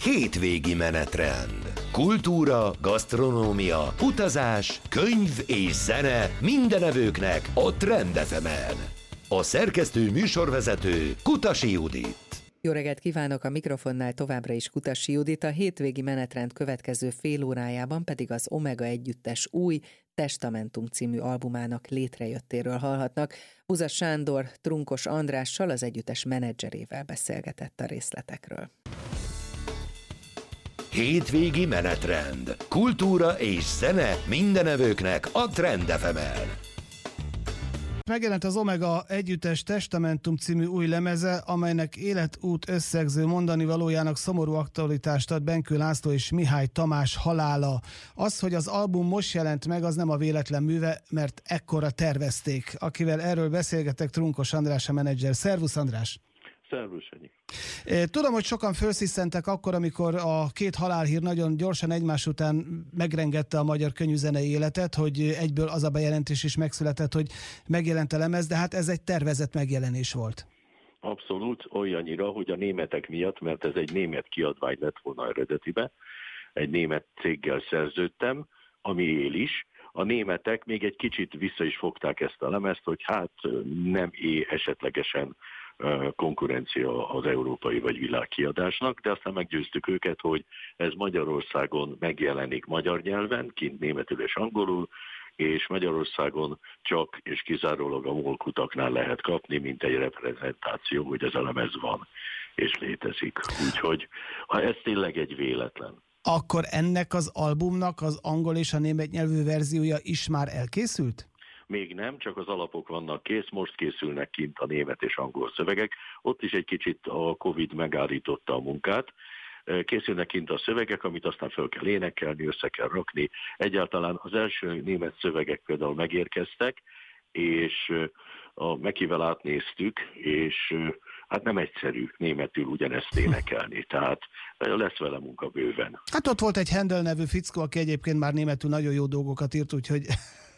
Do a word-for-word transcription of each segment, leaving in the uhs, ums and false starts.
Hétvégi menetrend. Kultúra, gasztronómia, utazás, könyv és zene minden evőknek a Trend ef emen. A szerkesztő műsorvezető Kutasi Judit. Jó reggelt kívánok, a mikrofonnál továbbra is Kutasi Judit, a hétvégi menetrend következő fél órájában pedig az Omega együttes új Testamentum című albumának létrejöttéről hallhatnak. Uzas Sándor Trunkos Andrással, az együttes menedzserével beszélgetett a részletekről. Hétvégi menetrend. Kultúra és zene minden evőknek a Trend ef emen. Megjelent az Omega együttes Testamentum című új lemeze, amelynek életút összegző mondani valójának szomorú aktualitást ad Benkő László és Mihály Tamás halála. Az, hogy az album most jelent meg, az nem a véletlen műve, mert ekkora tervezték. Akivel erről beszélgetek, Trunkos András, a menedzser. Szervusz, András! Szervusz, Sanyi. Tudom, hogy sokan felszisszentek akkor, amikor a két halálhír nagyon gyorsan egymás után megrengette a magyar könnyűzenei életet, hogy egyből az a bejelentés is megszületett, hogy megjelent a lemez, de hát ez egy tervezett megjelenés volt. Abszolút, olyannyira, hogy a németek miatt, mert ez egy német kiadvány lett volna eredetibe, egy német céggel szerződtem, ami él is. A németek még egy kicsit vissza is fogták ezt a lemezt, hogy hát nem é esetlegesen konkurencia az európai vagy világkiadásnak, de aztán meggyőztük őket, hogy ez Magyarországon megjelenik magyar nyelven, kint németül és angolul, és Magyarországon csak és kizárólag a molkutaknál lehet kapni, mint egy reprezentáció, hogy ez a lemez van és létezik. Úgyhogy ha ez tényleg egy véletlen. Akkor ennek az albumnak az angol és a német nyelvű verziója is már elkészült? Még nem, csak az alapok vannak kész, most készülnek kint a német és angol szövegek. Ott is egy kicsit a Covid megállította a munkát. Készülnek kint a szövegek, amit aztán fel kell énekelni, össze kell rakni. Egyáltalán az első német szövegek például megérkeztek, és a Mekivel átnéztük, és hát nem egyszerű németül ugyanezt énekelni, tehát lesz vele munka bőven. Hát ott volt egy Handel nevű fickó, aki egyébként már németül nagyon jó dolgokat írt, úgyhogy...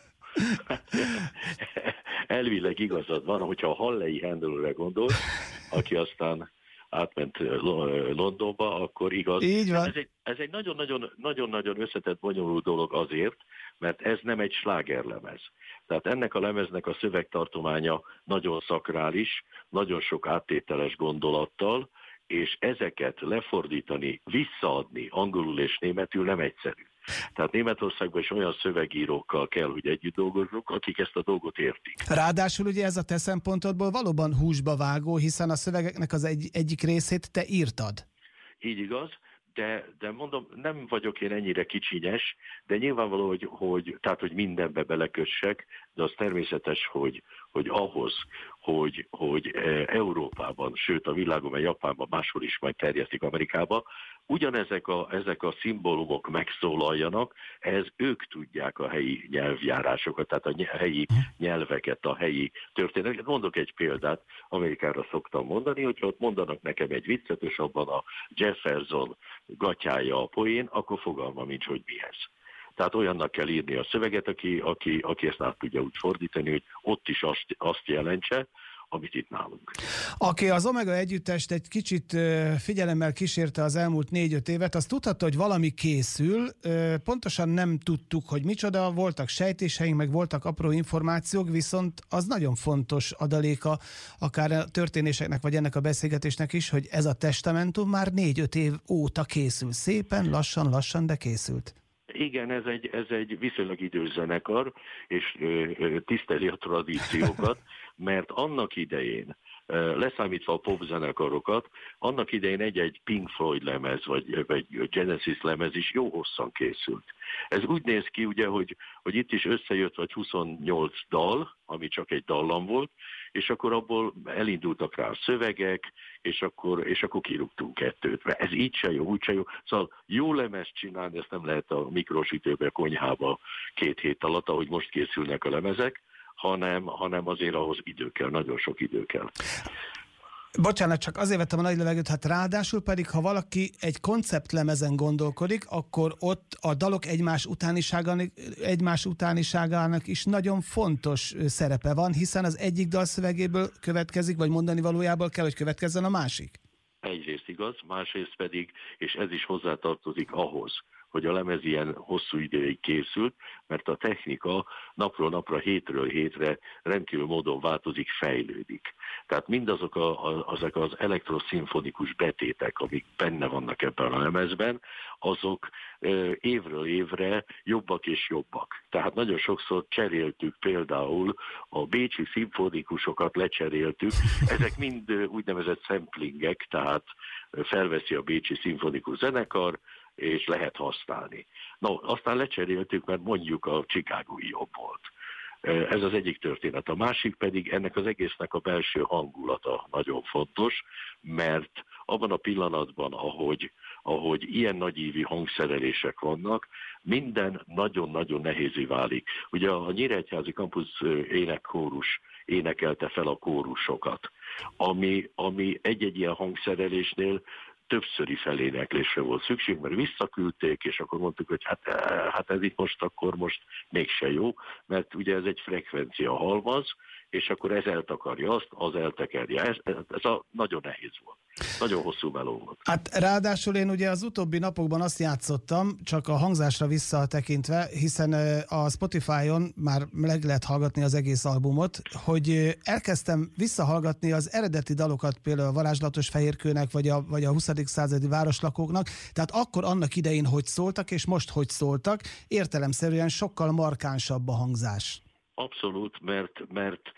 Elvileg igazad van, hogyha a Hallei Handelre gondol, aki aztán átment Londonba, akkor igaz. Így van. Ez egy, ez egy nagyon-nagyon, nagyon-nagyon összetett, bonyolult dolog azért, mert ez nem egy slágerlemez. Tehát ennek a lemeznek a szövegtartománya nagyon szakrális, nagyon sok áttételes gondolattal, és ezeket lefordítani, visszaadni angolul és németül nem egyszerű. Tehát Németországban is olyan szövegírókkal kell, hogy együtt dolgozzunk, akik ezt a dolgot értik. Ráadásul ugye ez a te szempontodból valóban húsba vágó, hiszen a szövegeknek az egy, egyik részét te írtad. Így igaz, de, de mondom, nem vagyok én ennyire kicsinyes, de nyilvánvaló, hogy, hogy, tehát, hogy mindenbe belekössek, de az természetes, hogy, hogy ahhoz, hogy, hogy Európában, sőt a világon, mert Japánban, máshol is majd terjesztik Amerikába, ugyanezek a, ezek a szimbólumok megszólaljanak, ez ők tudják a helyi nyelvjárásokat, tehát a helyi nyelveket, a helyi történeteket. Mondok egy példát, Amerikára szoktam mondani, hogyha ott mondanak nekem egy viccet, és abban a Jefferson gatyája a poén, akkor fogalmam nincs, hogy mihez. Tehát olyannak kell írni a szöveget, aki, aki, aki ezt át tudja úgy fordítani, hogy ott is azt, azt jelentse, amit itt nálunk. Aki az Omega együttest egy kicsit figyelemmel kísérte az elmúlt négy-öt évet, az tudhatta, hogy valami készül. Pontosan nem tudtuk, hogy micsoda, voltak sejtéseink, meg voltak apró információk, viszont az nagyon fontos adaléka akár a történéseknek, vagy ennek a beszélgetésnek is, hogy ez a testamentum már négy-öt év óta készül. Szépen, lassan, lassan, de készült. Igen, ez egy, ez egy viszonylag idős zenekar, és ö, ö, tiszteli a tradíciókat, mert annak idején, ö, leszámítva a popzenekarokat, annak idején egy-egy Pink Floyd lemez, vagy, vagy Genesis lemez is jó hosszan készült. Ez úgy néz ki, ugye, hogy, hogy itt is összejött vagy huszonnyolc dal, ami csak egy dallam volt, és akkor abból elindultak rá a szövegek, és akkor, és akkor kirúgtunk kettőt. Mert ez így se jó, úgy se jó. Szóval jó lemezt csinálni, ezt nem lehet a mikrosütőbe, konyhába két hét alatt, ahogy most készülnek a lemezek, hanem, hanem azért ahhoz idő kell, nagyon sok idő kell. Bocsánat, csak azért vettem a nagy levegőt, hát ráadásul pedig, ha valaki egy konceptlemezen gondolkodik, akkor ott a dalok egymás utániságának, egymás utániságának is nagyon fontos szerepe van, hiszen az egyik dal szövegéből következik, vagy mondani valójából kell, hogy következzen a másik. Egyrészt igaz, másrészt pedig, és ez is hozzátartozik ahhoz, hogy a lemez ilyen hosszú ideig készült, mert a technika napról napra, hétről hétre rendkívül módon változik, fejlődik. Tehát mindazok a, a, azok az elektroszimfonikus betétek, amik benne vannak ebben a lemezben, azok e, évről évre jobbak és jobbak. Tehát nagyon sokszor cseréltük például a bécsi szimfonikusokat, lecseréltük, ezek mind úgynevezett samplingek, tehát felveszi a bécsi szimfonikus zenekar, és lehet használni. No, aztán lecseréltük, mert mondjuk a chicagói jobb volt. Ez az egyik történet. A másik pedig ennek az egésznek a belső hangulata nagyon fontos, mert abban a pillanatban, ahogy, ahogy ilyen nagyívű hangszerelések vannak, minden nagyon-nagyon nehézé válik. Ugye a Nyíregyházi Kampusz énekkórus énekelte fel a kórusokat, ami, ami egy-egy ilyen hangszerelésnél többszöri feléneklésre volt szükség, mert visszaküldték, és akkor mondtuk, hogy hát, hát ez itt most akkor most mégse jó, mert ugye ez egy frekvencia halmaz, és akkor ez eltakarja azt, az eltekerje. Ez, ez a nagyon nehéz volt. Nagyon hosszú meló volt. Hát ráadásul én ugye az utóbbi napokban azt játszottam, csak a hangzásra visszatekintve, hiszen a Spotify-on már meg lehet hallgatni az egész albumot, hogy elkezdtem visszahallgatni az eredeti dalokat, például a Varázslatos Fehérkőnek, vagy a, vagy a huszadik századi városlakóknak, tehát akkor annak idején hogy szóltak, és most hogy szóltak, értelemszerűen sokkal markánsabb a hangzás. Abszolút, mert, mert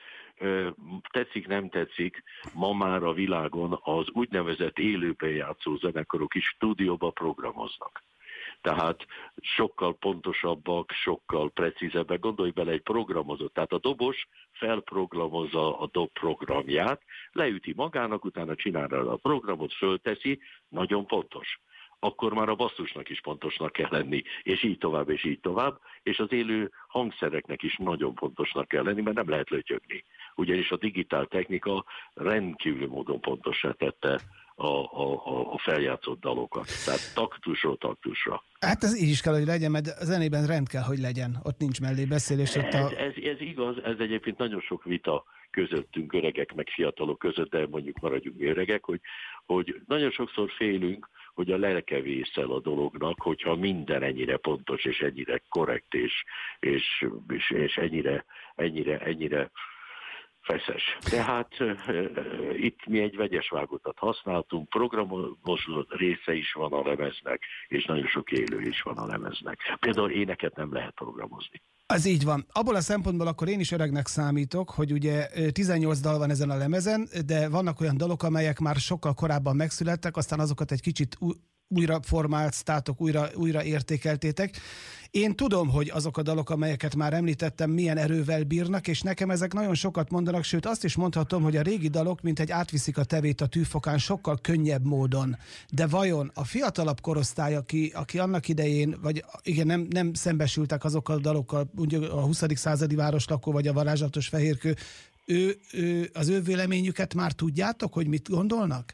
tetszik, nem tetszik, ma már a világon az úgynevezett élőben játszó zenekarok is stúdióba programoznak. Tehát sokkal pontosabbak, sokkal precízebbek. Gondolj bele, egy programozott. Tehát a dobos felprogramozza a dob programját, leüti magának, utána csinálja a programot, fölteszi, nagyon pontos. Akkor már a basszusnak is pontosnak kell lenni, és így tovább, és így tovább, és az élő hangszereknek is nagyon pontosnak kell lenni, mert nem lehet lötyögni. Ugyanis a digitál technika rendkívül módon pontosra tette a, a, a feljátszott dalokat. Tehát taktusról taktusra. Hát ez így is kell, hogy legyen, mert a zenében rend kell, hogy legyen. Ott nincs mellé beszélés. Ott a... ez, ez, ez igaz, ez egyébként nagyon sok vita közöttünk, öregek meg fiatalok között, de mondjuk maradjunk mi öregek, hogy, hogy nagyon sokszor félünk, hogy a lelke vészel a dolognak, hogyha minden ennyire pontos, és ennyire korrekt, és, és, és, és ennyire, ennyire, ennyire feszes. Tehát e, e, itt mi egy vegyes vágotat használtunk, programos része is van a lemeznek, és nagyon sok élő is van a lemeznek. Például éneket nem lehet programozni. Az így van. Abból a szempontból akkor én is öregnek számítok, hogy ugye tizennyolc dal van ezen a lemezen, de vannak olyan dalok, amelyek már sokkal korábban megszülettek, aztán azokat egy kicsit újra formáltátok, újra, újra értékeltétek. Én tudom, hogy azok a dalok, amelyeket már említettem, milyen erővel bírnak, és nekem ezek nagyon sokat mondanak, sőt azt is mondhatom, hogy a régi dalok, mint egy átviszik a tevét a tűfokán sokkal könnyebb módon. De vajon a fiatalabb korosztály, aki, aki annak idején, vagy igen, nem, nem szembesültek azokkal a dalokkal, ugye a huszadik századi városlakó, vagy a Varázslatos Fehérkő, ő, ő, az ő véleményüket már tudjátok, hogy mit gondolnak?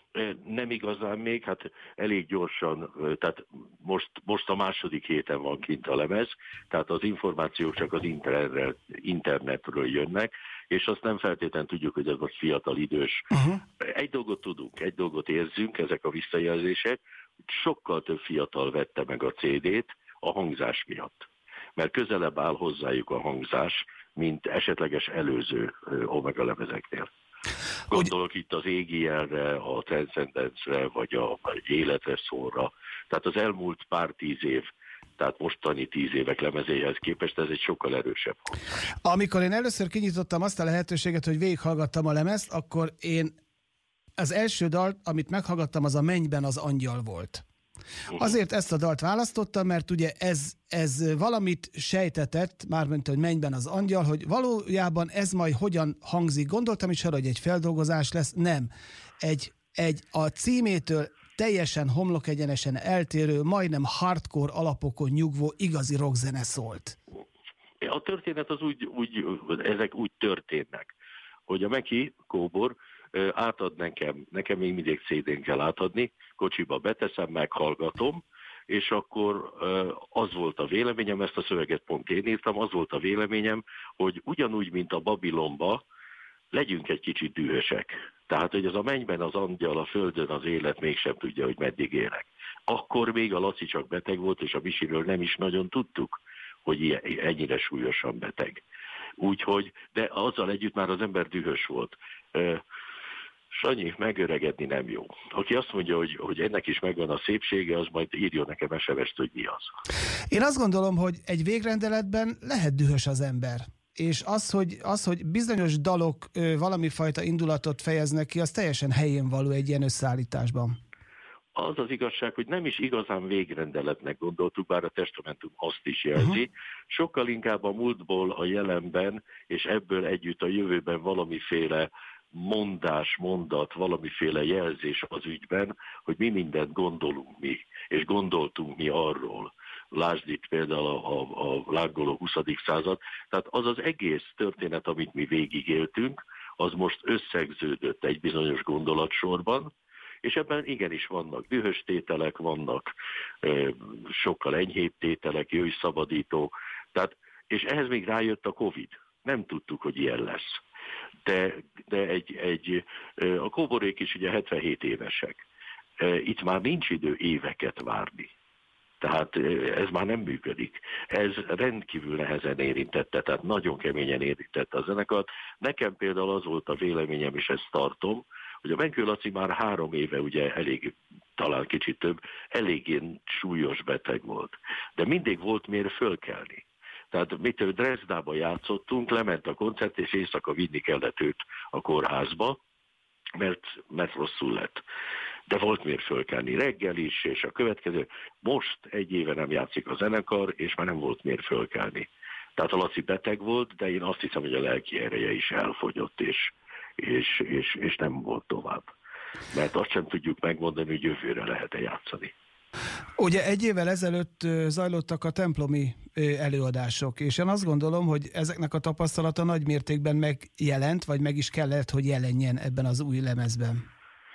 Nem igazán még, hát elég gyorsan, tehát most, most a második héten van kint a lemez, tehát az információk csak az internetről, internetről jönnek, és azt nem feltétlenül tudjuk, hogy ez most fiatal, idős. Uh-huh. Egy dolgot tudunk, egy dolgot érzünk, ezek a visszajelzések, sokkal több fiatal vette meg a cé dét a hangzás miatt, mert közelebb áll hozzájuk a hangzás, mint esetleges előző Omega lemezeknél. Gondolok Úgy... itt az égi jelre, a Transcendence-re, vagy a vagy életre szólra. Tehát az elmúlt pár tíz év, tehát mostani tíz évek lemezéhez képest ez egy sokkal erősebb hangzás. Amikor én először kinyitottam azt a lehetőséget, hogy végighallgattam a lemezt, akkor én az első dal, amit meghallgattam, az a Mennyben az angyal volt. Azért ezt a dalt választottam, mert ugye ez, ez valamit sejtetett, mármint, hogy Mennyben az angyal, hogy valójában ez majd hogyan hangzik. Gondoltam is arra, hogy egy feldolgozás lesz. Nem. Egy, egy a címétől teljesen homlokegyenesen eltérő, majdnem hardcore alapokon nyugvó igazi rockzene szólt. A történet az úgy, úgy ezek úgy történnek, hogy a Meki, Kóbor, átad nekem, nekem még mindig cé dén kell átadni, kocsiba beteszem, meghallgatom, és akkor az volt a véleményem, ezt a szöveget pont én írtam, az volt a véleményem, hogy ugyanúgy, mint a Babilonba, legyünk egy kicsit dühösek. Tehát, hogy az a mennyben az angyal, a földön az élet mégsem tudja, hogy meddig élek. Akkor még a Laci csak beteg volt, és a Misiről nem is nagyon tudtuk, hogy ennyire súlyosan beteg. Úgyhogy, de azzal együtt már az ember dühös volt. Sanyi, megöregedni nem jó. Aki azt mondja, hogy, hogy ennek is megvan a szépsége, az majd írjon nekem es em es-t, hogy mi az. Én azt gondolom, hogy egy végrendeletben lehet dühös az ember. És az, hogy, az, hogy bizonyos dalok ö, valami fajta indulatot fejeznek ki, az teljesen helyén való egy ilyen összeállításban. Az az igazság, hogy nem is igazán végrendeletnek gondoltuk, bár a testamentum azt is jelzi. Uh-huh. Sokkal inkább a múltból a jelenben, és ebből együtt a jövőben valamiféle mondás, mondat, valamiféle jelzés az ügyben, hogy mi mindent gondolunk mi, és gondoltunk mi arról. Lásd itt például a, a, a lángoló huszadik század. Tehát az az egész történet, amit mi végigéltünk, az most összegződött egy bizonyos gondolatsorban, és ebben igenis vannak dühös tételek, vannak e, sokkal enyhébb tételek, jöjj szabadító. Tehát, és ehhez még rájött a Covid. Nem tudtuk, hogy ilyen lesz. De, de egy, egy, a kóborék is ugye hetvenhét évesek. Itt már nincs idő éveket várni. Tehát ez már nem működik. Ez rendkívül nehezen érintette, tehát nagyon keményen érintette a zenekart. Nekem például az volt a véleményem, és ezt tartom, hogy a Benkő Laci már három éve, ugye elég, talán kicsit több, eléggé súlyos beteg volt. De mindig volt miért fölkelni. Tehát mitől Dresdába játszottunk, lement a koncert, és éjszaka vinni kellett őt a kórházba, mert, mert rosszul lett. De volt miért fölkelni reggel is, és a következő, most egy éve nem játszik a zenekar, és már nem volt miért fölkelni. Tehát a Laci beteg volt, de én azt hiszem, hogy a lelki ereje is elfogyott, és, és, és, és nem volt tovább. Mert azt sem tudjuk megmondani, hogy jövőre lehet-e játszani. Ugye egy évvel ezelőtt zajlottak a templomi előadások, és én azt gondolom, hogy ezeknek a tapasztalata nagy mértékben megjelent, vagy meg is kellett, hogy jelenjen ebben az új lemezben.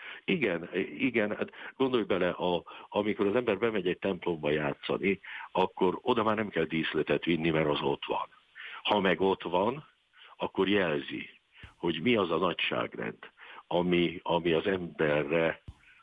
Igen, igen, hát gondolj bele, a, amikor az ember bemegy egy templomba játszani, akkor oda már nem kell díszletet vinni, mert az ott van. Ha meg ott van, akkor jelzi, hogy mi az a nagyságrend, ami, ami az emberre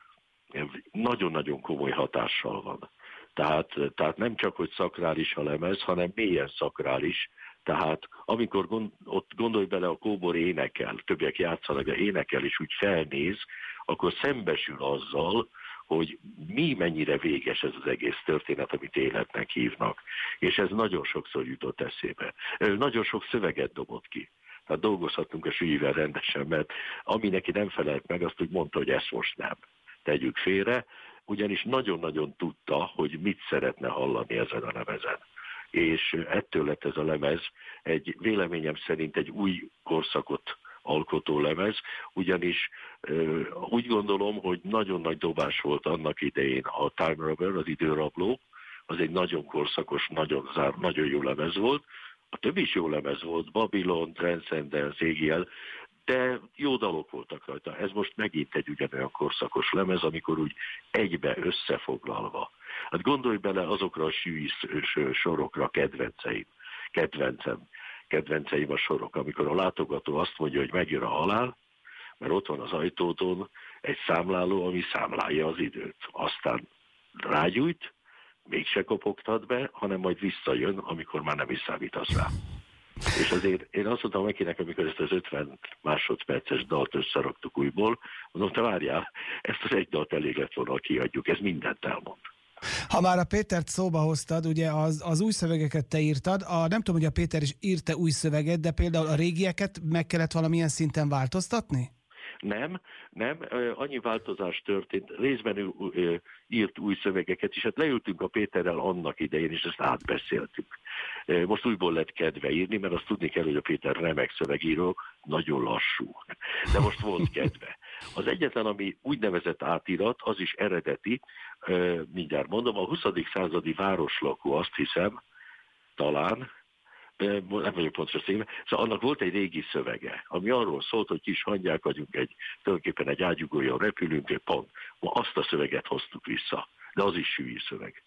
nagyon-nagyon komoly hatással van. Tehát, tehát nem csak, hogy szakrális a lemez, hanem mélyen szakrális. Tehát amikor gond, ott gondolj bele, a kóbor énekel, többiek játszanak, de énekel, és úgy felnéz, akkor szembesül azzal, hogy mi mennyire véges ez az egész történet, amit életnek hívnak. És ez nagyon sokszor jutott eszébe. Nagyon sok szöveget dobott ki. Tehát dolgozhatunk a Sülyivel rendesen, mert ami neki nem felelt meg, azt úgy mondta, hogy ezt most nem. Tegyük félre, ugyanis nagyon-nagyon tudta, hogy mit szeretne hallani ezen a lemezen. És ettől lett ez a lemez egy véleményem szerint egy új korszakot alkotó lemez, ugyanis euh, úgy gondolom, hogy nagyon nagy dobás volt annak idején a Time Robber, az időrabló, az egy nagyon korszakos, nagyon, zár, nagyon jó lemez volt. A többi is jó lemez volt, Babylon, Transcendence, Égiel, de jó dalok voltak rajta. Ez most megint egy ugyanolyan korszakos lemez, amikor úgy egybe összefoglalva. Hát gondolj bele azokra a sűrű sorokra, kedvenceim, kedvencem, kedvenceim a sorok, amikor a látogató azt mondja, hogy megjön a halál, mert ott van az ajtódon egy számláló, ami számlálja az időt. Aztán rágyújt, mégse kopogtat be, hanem majd visszajön, amikor már nem is számítasz rá. És azért én azt mondtam nekinek, amikor ezt az ötven másodperces dalt összeraktuk újból, mondom, te várjál, ezt az egy dalt elég lett volna, kiadjuk, ez mindent elmond. Ha már a Pétert szóba hoztad, ugye az, az új szövegeket te írtad, a, nem tudom, hogy a Péter is írta új szöveget, de például a régieket meg kellett valamilyen szinten változtatni? Nem, nem, annyi változás történt, részben ő írt új szövegeket, és hát leültünk a Péterrel annak idején, és ezt átbeszéltük. Most újból lett kedve írni, mert azt tudni kell, hogy a Péter remek szövegíró, nagyon lassú, de most volt kedve. Az egyetlen, ami úgynevezett átirat, az is eredeti, mindjárt mondom, a huszadik századi városlakó, azt hiszem, talán, nem vagyok pontosan szépen, szóval annak volt egy régi szövege, ami arról szólt, hogy kis hangyák vagyunk, egy, tulajdonképpen egy ágyugójon repülünk, pont. Ma azt a szöveget hoztuk vissza, de az is sűrű szöveg.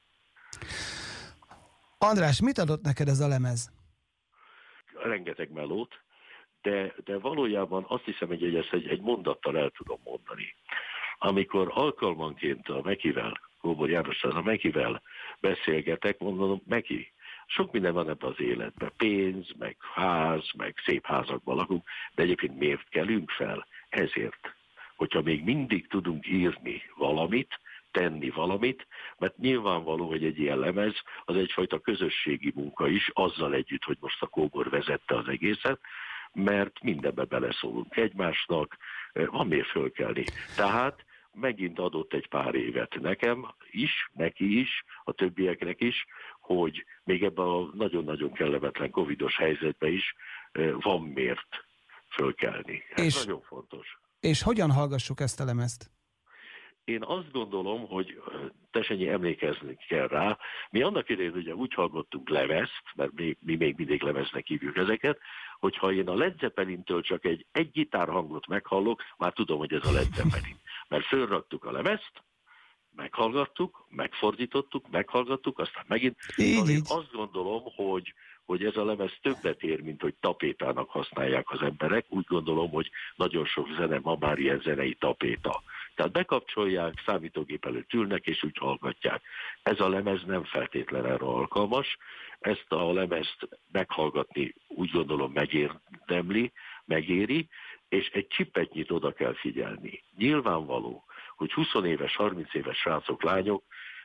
András, mit adott neked ez a lemez? Rengeteg melót, de, de valójában azt hiszem, hogy ezt egy, egy mondattal el tudom mondani. Amikor alkalmanként a Mekivel, Kóbor Jánossal, a Mekivel beszélgetek, mondom, Meki, sok minden van ebben az életben. Pénz, meg ház, meg szép házakban lakunk, de egyébként miért kelünk fel? Ezért, hogyha még mindig tudunk írni valamit, tenni valamit, mert nyilvánvaló, hogy egy ilyen lemez az egyfajta közösségi munka is, azzal együtt, hogy most a Kóbor vezette az egészet, mert mindenbe beleszólunk egymásnak, van miért fölkelni. Tehát megint adott egy pár évet nekem is, neki is, a többieknek is, hogy még ebben a nagyon-nagyon kellemetlen covidos helyzetben is van miért fölkelni. Ez és, nagyon fontos. És hogyan hallgassuk ezt a lemezt? Én azt gondolom, hogy Tessenyi emlékezni kell rá. Mi annak idején ugye úgy hallgattunk lemezt, mert mi, mi még mindig lemeznek hívjuk ezeket, hogyha én a Led Zeppelintől csak egy, egy gitárhangot meghallok, már tudom, hogy ez a Led Zeppelin. Mert fölraktuk a lemezt, meghallgattuk, megfordítottuk, meghallgattuk, aztán megint. Így, én azt gondolom, hogy, hogy ez a lemez többet ér, mint hogy tapétának használják az emberek. Úgy gondolom, hogy nagyon sok zene ma már ilyen zenei tapéta. Tehát bekapcsolják, számítógép előtt ülnek, és úgy hallgatják. Ez a lemez nem feltétlenül erre alkalmas. Ezt a lemezt meghallgatni úgy gondolom megérdemli, megéri, és egy csipetnyit oda kell figyelni. Nyilvánvaló, hogy húsz éves, harminc éves srácok, lányok,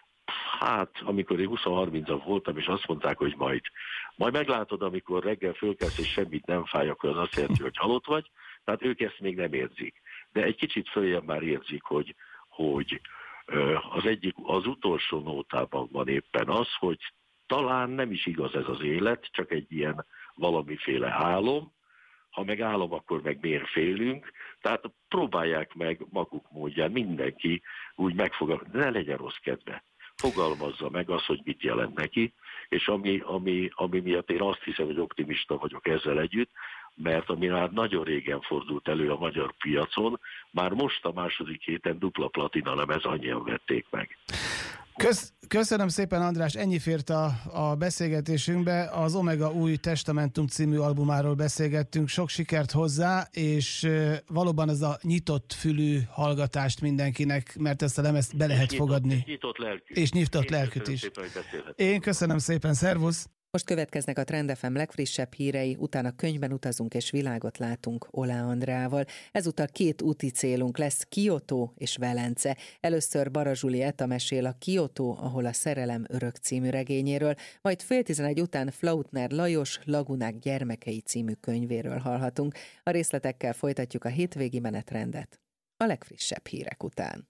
hát amikor én húsz-harminc voltam, és azt mondták, hogy majd, majd meglátod, amikor reggel fölkelsz, és semmit nem fáj, akkor az azt jelenti, hogy halott vagy, tehát ők ezt még nem érzik. De egy kicsit följebb már érzik, hogy, hogy az egyik, az utolsó nótában van éppen az, hogy talán nem is igaz ez az élet, csak egy ilyen valamiféle álom, ha meg álom, akkor meg miért félünk, tehát próbálják meg maguk módján, mindenki úgy megfogalmazni, ne legyen rossz kedve. Fogalmazza meg azt, hogy mit jelent neki, és ami, ami, ami miatt én azt hiszem, hogy optimista vagyok ezzel együtt, mert ami már nagyon régen fordult elő a magyar piacon, már most a második héten dupla platina lemez, annyian vették meg. Kösz, köszönöm szépen, András, ennyi fért a, a beszélgetésünkbe. Az Omega új Testamentum című albumáról beszélgettünk, sok sikert hozzá, és valóban ez a nyitott fülű hallgatást mindenkinek, mert ezt a lemezt be lehet nyitott, fogadni. És nyitott lelkűt. És nyitott Én lelkűt is. Szépen, Én köszönöm szépen, szervusz! Most következnek a Trend ef em legfrissebb hírei, utána könyvben utazunk és világot látunk Olá Andreával. Ezúttal két úti célunk lesz, Kyoto és Velence. Először Bara Zsulietta mesél a Kyoto, ahol a szerelem örök című regényéről, majd fél tizenegy után Flautner Lajos Lagunák gyermekei című könyvéről hallhatunk. A részletekkel folytatjuk a hétvégi menetrendet a legfrissebb hírek után.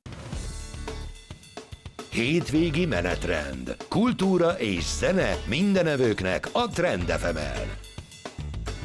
Hétvégi menetrend. Kultúra és zene mindenevőknek a Trend ef emen.